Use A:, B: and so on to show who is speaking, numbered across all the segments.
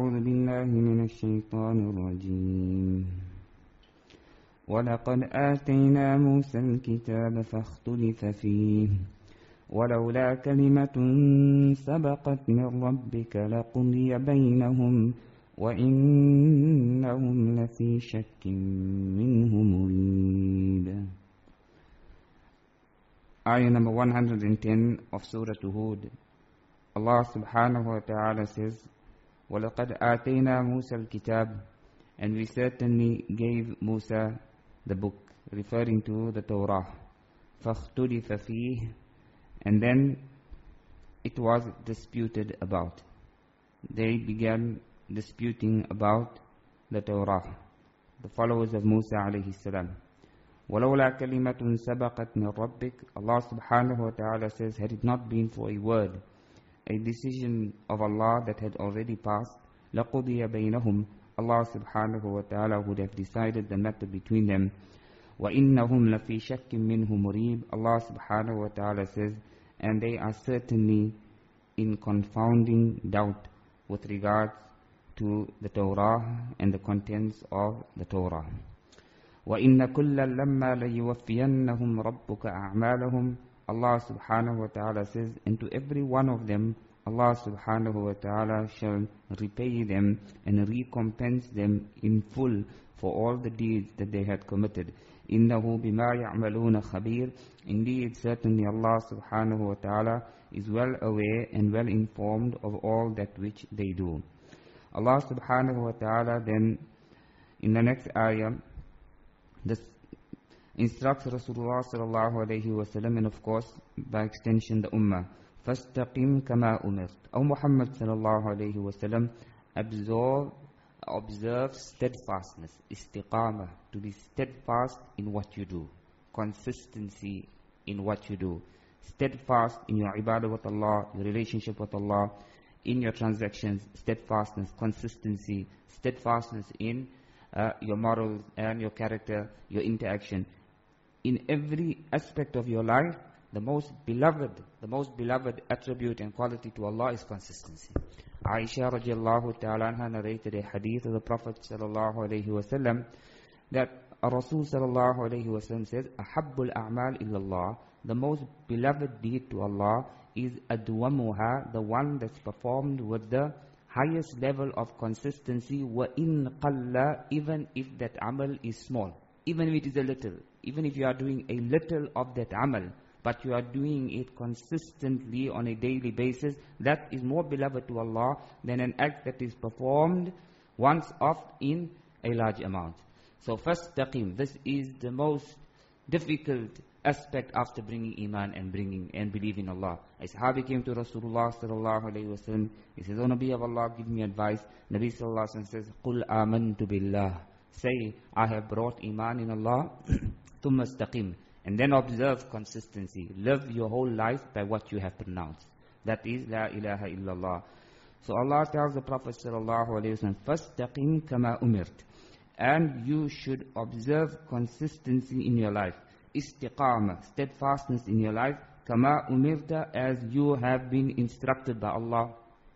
A: أعوذ بالله من الشيطان الرجيم ولقد آتينا موسى الكتاب فاختلف فيه ولولا كلمة سبقت من ربك لقضي بينهم وإنهم لفي شك منه مريب. Ayah number 110 of Surah Hud. Allah subhanahu wa ta'ala says, وَلَقَدْ آتَيْنَا مُوسَى الْكِتَابِ, and we certainly gave Musa the book, referring to the Torah. فَاخْتُلِفَ فِيهِ, and then it was disputed about. They began disputing about the Torah, the followers of Musa alayhi salam. وَلَوْلَا كَلِمَةٌ سَبَقَتْ مِنْ رَبِّكَ, Allah subhanahu wa ta'ala says, had it not been for a word, a decision of Allah that had already passed, لَقُضِيَ بَيْنَهُمْ, Allah subhanahu wa ta'ala would have decided the matter between them. وَإِنَّهُمْ لَفِي شَكٍّ مِّنْهُ مُرِيبٍ, Allah subhanahu wa ta'ala says, and they are certainly in confounding doubt with regards to the Torah and the contents of the Torah. وَإِنَّ كُلًّا لَمَّا لَيُوَفِّيَنَّهُمْ رَبُّكَ أَعْمَالَهُمْ, Allah subhanahu wa ta'ala says, and to every one of them, Allah subhanahu wa ta'ala shall repay them and recompense them in full for all the deeds that they had committed. إِنَّهُ بِمَا يَعْمَلُونَ خَبِيرٌ, indeed, certainly Allah subhanahu wa ta'ala is well aware and well informed of all that which they do. Allah subhanahu wa ta'ala then, in the next ayah, this instructs Rasulullah sallallahu alayhi wa sallam, and of course, by extension, the Ummah. فَاسْتَقِمْ كَمَا أُمِرْتَ. O Muhammad sallallahu alayhi wa sallam, observe steadfastness, istiqamah, to be steadfast in what you do, consistency in what you do, steadfast in your ibadah with Allah, your relationship with Allah, in your transactions, steadfastness, consistency, steadfastness in your morals and your character, your interaction. In every aspect of your life, the most beloved attribute and quality to Allah is consistency. Aisha radiallahu ta'ala anha narrated a hadith of the Prophet sallallahu alayhi wa sallam that Rasul sallallahu alayhi wa sallam says, أَحَبُّ الْأَعْمَالِ إِلَّا اللَّهِ, the most beloved deed to Allah is أَدْوَمُهَا, the one that's performed with the highest level of consistency, وَإِن قَلَّ, even if that amal is small, even if it is a little, even if you are doing a little of that amal, but you are doing it consistently on a daily basis, that is more beloved to Allah than an act that is performed once off in a large amount. So fastaqim, this is the most difficult aspect after bringing iman and believing Allah. A sahabi came to Rasulullah sallallahu alayhi wa sallam. He says, O Nabi of Allah, give me advice. Nabi sallallahu alayhi wa sallam says, قُلْ آمَنْتُ بِاللَّهِ, say, I have brought iman in Allah. ثُمَّ اسْتَقِمْ, and then observe consistency. Live your whole life by what you have pronounced. That is La ilaha illallah. So Allah tells the Prophet sallallahu alayhi wa sallam, فَاسْتَقِمْ كَمَا أُمِرْتَ, and you should observe consistency in your life. Istiqamah, steadfastness in your life. Kama umirta, as you have been instructed by Allah.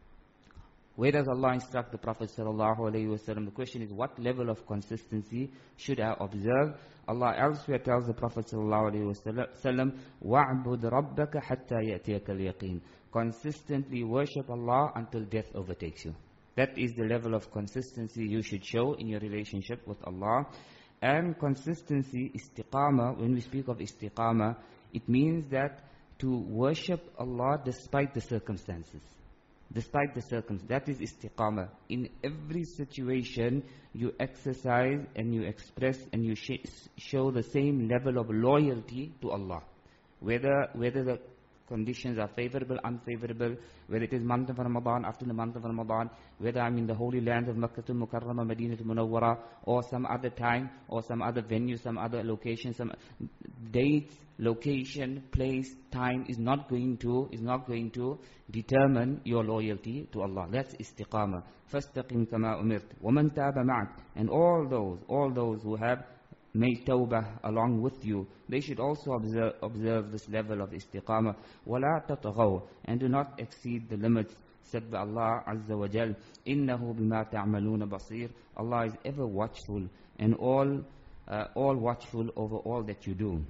A: Where does Allah instruct the Prophet sallallahu alaihi wasallam? The question is, what level of consistency should I observe? Allah elsewhere tells the Prophet sallallahu alaihi wasallam, وَعْبُدْ رَبَّكَ حَتَّى يَأْتِيَكَ الْيَقِينَ, consistently worship Allah until death overtakes you. That is the level of consistency you should show in your relationship with Allah. And consistency, istiqamah, when we speak of istiqamah, it means that to worship Allah despite the circumstances. Despite the circumstances, that is istiqamah. In every situation, you exercise and you express and you show the same level of loyalty to Allah. Whether the conditions are favorable, unfavorable, whether it is month of Ramadan, after the month of Ramadan, whether I'm in the holy land of Makkah to Mukarramah, Medina to Munawwara, or some other time, or some other venue, some other location, some dates, location, place, time is not going to determine your loyalty to Allah. That's istiqamah. فَاسْتَقِمْ كَمَا أُمِرْتَ وَمَنْ تَابَ مَعَكَ, and all those who have made tawbah along with you, they should also observe this level of istiqamah. وَلَا تَطْغَوْا, and do not exceed the limits. said by Allah Azza wa Jal, إِنَّهُ بِمَا تَعْمَلُونَ بَصِيرٌ. Allah is ever watchful and all watchful over all that you do.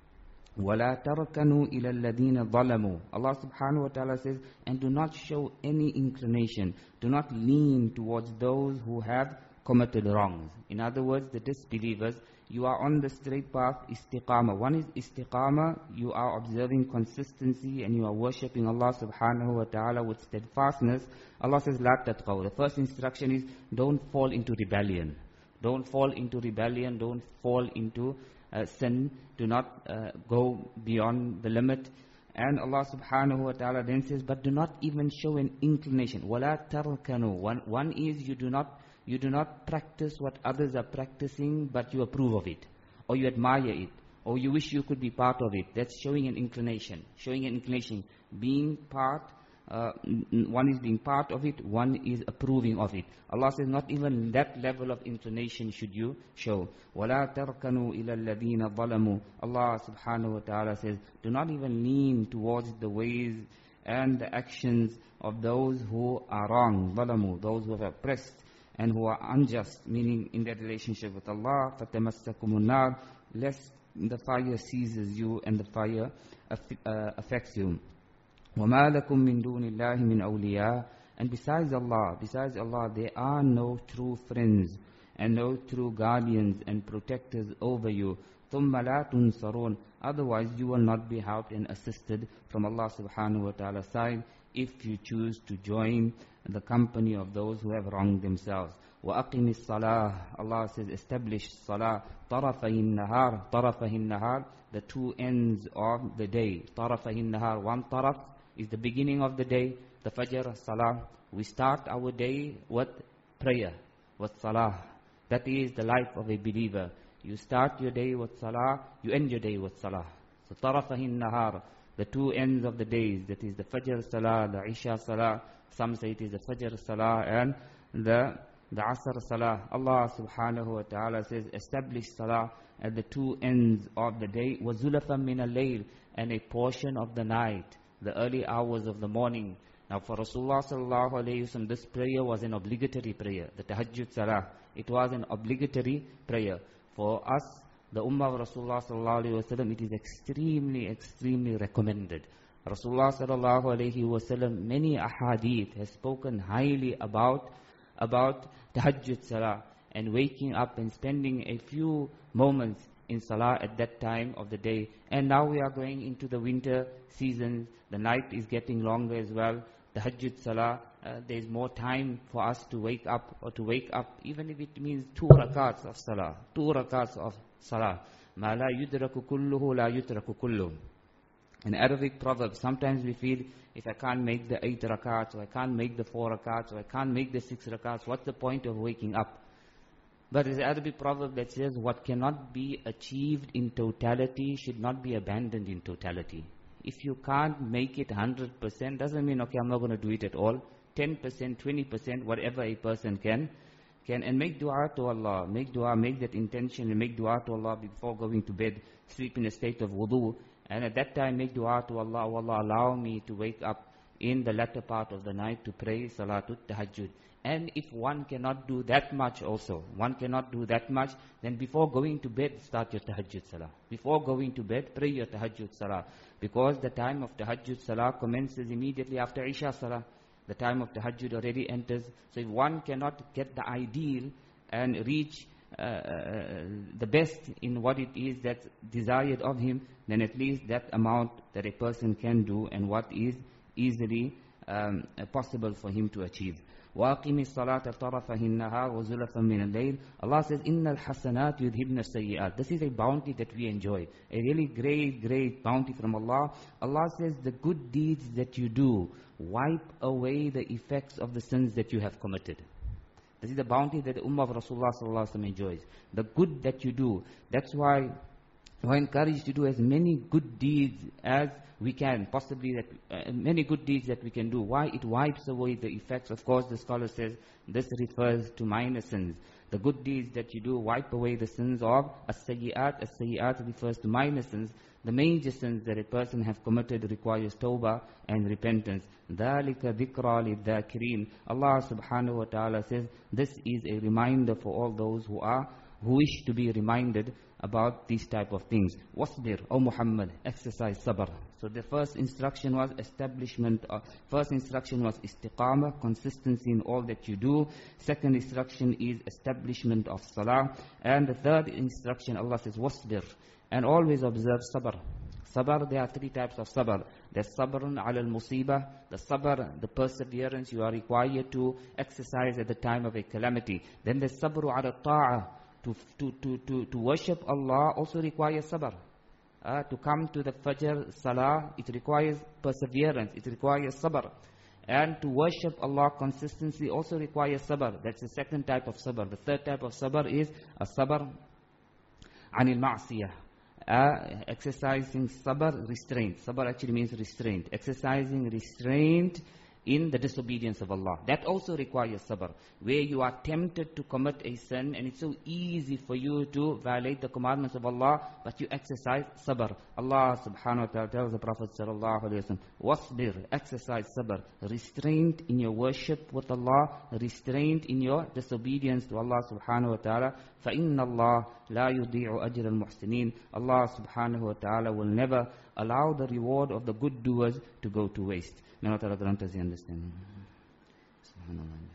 A: وَلَا تَرْكَنُوا إِلَى الَّذِينَ ظَلَمُوا. Allah subhanahu wa ta'ala says, and do not show any inclination, do not lean towards those who have committed wrongs. In other words, the disbelievers, you are on the straight path, istiqamah. One is istiqamah, you are observing consistency and you are worshipping Allah subhanahu wa ta'ala with steadfastness. Allah says, لَا تَتْقَوْا. The first instruction is, don't fall into rebellion. Don't fall into rebellion, don't fall into sin, do not go beyond the limit. And Allah subhanahu wa ta'ala then says, but do not even show an inclination. وَلَا تَرْكَنُوا. One is you do not practice what others are practicing, but you approve of it, or you admire it, or you wish you could be part of it. That's showing an inclination. Showing an inclination. Being part, one is being part of it, one is approving of it. Allah says not even that level of inclination should you show. وَلَا تَرْكَنُوا إِلَى الَّذِينَ ظَلَمُوا. Allah subhanahu wa ta'ala says, do not even lean towards the ways and the actions of those who are wrong. ظَلَمُوا, those who have oppressed and who are unjust, meaning in their relationship with Allah. فَتَمَسَّكُمُ النَّارِ, lest the fire seizes you and the fire affects you. وَمَا لَكُم مِّن دُونِ اللَّهِ مِنْ أَوْلِيَاءَ. And besides Allah, there are no true friends and no true guardians and protectors over you. ثُمَّ لَا تُنصَرُونَ. Otherwise you will not be helped and assisted from Allah subhanahu wa ta'ala's side if you choose to join the company of those who have wronged themselves. وَأَقِمِ الصَّلَاةِ. Allah says, establish salah. طَرَفَيِ النَّهَارِ, the two ends of the day. طَرَفَيِ النَّهَارِ, one taraf is the beginning of the day, the Fajr, Salah. We start our day with prayer, with Salah. That is the life of a believer. You start your day with Salah, you end your day with Salah. So Tarafahin Nahar, the two ends of the days, that is the Fajr Salah, the Isha Salah. Some say it is the Fajr Salah and the Asr Salah. Allah subhanahu wa ta'ala says, establish Salah at the two ends of the day. وَزُلَفًا مِنَ اللَّيْلِ, and a portion of the night, the early hours of the morning. Now for Rasulullah sallallahu alayhi wa sallam, this prayer was an obligatory prayer, the Tahajjud Salah. It was an obligatory prayer. For us, the Ummah of Rasulullah sallallahu alayhi wa sallam, it is extremely, extremely recommended. Rasulullah sallallahu alayhi wa sallam, many ahadith has spoken highly about Tahajjud Salah and waking up and spending a few moments in Salah at that time of the day. And now we are going into the winter season. The night is getting longer as well. Tahajjud Salah, there is more time for us to wake up, even if it means 2 rakats of Salah. 2 rakats of Salah. مَا لَا يُدْرَكُ كُلُّهُ لَا يُتْرَكُ كُلُّهُ. An Arabic proverb, sometimes we feel, if I can't make the 8 rakats, or I can't make the 4 rakats, or I can't make the 6 rakats, what's the point of waking up? But there's an Arabic proverb that says, what cannot be achieved in totality should not be abandoned in totality. If you can't make it 100%, doesn't mean, okay, I'm not going to do it at all. 10%, 20%, whatever a person can, and make dua to Allah. Make dua, make that intention, and make dua to Allah before going to bed. Sleep in a state of wudu. And at that time, make dua to Allah. Oh Allah, allow me to wake up in the latter part of the night to pray Salatul Tahajjud. And if one cannot do that much also, then before going to bed, start your Tahajjud Salah. Before going to bed, pray your Tahajjud Salah. Because the time of Tahajjud Salah commences immediately after Isha Salah. The time of Tahajjud already enters. So if one cannot get the ideal and reach the best in what it is that's desired of him, then at least that amount that a person can do and what is easily possible for him to achieve. وَأَقِمِ الصَّلَاةَ طَرَفَهِ النَّهَارِ وَزُلَفًا مِنَ اللَّيْلِ. Allah says, إِنَّ الْحَسَنَاتِ يُذْهِبْنَ السَّيِّئَاتِ. This is a bounty that we enjoy. A really great, great bounty from Allah. Allah says, the good deeds that you do wipe away the effects of the sins that you have committed. This is the bounty that the Ummah of Rasulullah sallallahu alaihi wasallam enjoys. The good that you do. That's why we're encouraged to do as many good deeds as we can, possibly that many good deeds that we can do. Why? It wipes away the effects. Of course, the scholar says this refers to minor sins. The good deeds that you do wipe away the sins of as-sayyi'at. As-sayyi'at refers to minor sins. The major sins that a person have committed requires tawbah and repentance. ذَلِكَ ذِكْرَى لِلذَّاكِرِينَ. Allah subhanahu wa ta'ala says, this is a reminder for all those who wish to be reminded about these type of things. Wasbir, O Muhammad, exercise sabr. So the first instruction was first instruction was istiqamah, consistency in all that you do. Second instruction is establishment of salah. And the third instruction, Allah says, wasbir, and always observe sabr. Sabr, there are three types of sabr. There's sabrun ala al-musibah, the sabr, the perseverance you are required to exercise at the time of a calamity. Then there's sabru ala ta'ah. To worship Allah also requires sabr. To come to the Fajr Salah, it requires perseverance, it requires sabr. And to worship Allah consistency also requires sabr. That's the second type of sabr. The third type of sabr is a sabr anil ma'siyah. Exercising sabr, restraint. Sabr actually means restraint. Exercising restraint in the disobedience of Allah. That also requires sabr. Where you are tempted to commit a sin and it's so easy for you to violate the commandments of Allah, but you exercise sabr. Allah subhanahu wa ta'ala tells the Prophet sallallahu alayhi wa sallam, wasbir, exercise sabr. Restraint in your worship with Allah, restraint in your disobedience to Allah subhanahu wa ta'ala. فَإِنَّ اللَّهَ لَا يُضِيعُ أَجْرَ الْمُحْسِنِينَ. Allah subhanahu wa ta'ala will never allow the reward of the good doers to go to waste. May Allah grant us the understanding. Subhanallah.